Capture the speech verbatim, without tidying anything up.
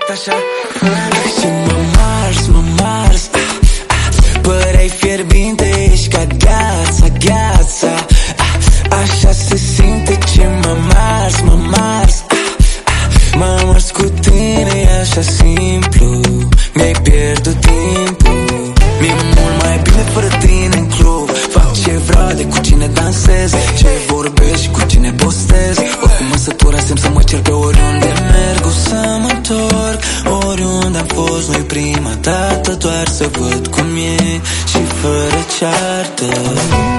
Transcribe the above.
exact așa. Și mă mars, mă mars, ah, ah, păreai fierbinte, ești ca gheața, gheața, ah, așa se simte ce mă mars, mă mars, ah, ah, mă mars cu tine, e așa simplu, mi-ai pierdut timpul. Mi-e mult mai bine fără tine în club. Fac ce vreau, de cu cine dansez, ce vorbesc și cu cine postez. Oricum mă săturasem să mă cer pe oriunde merg. O să mă întorc, oriunde am fost, nu-i prima dată, doar să văd cum e și fără ceartă.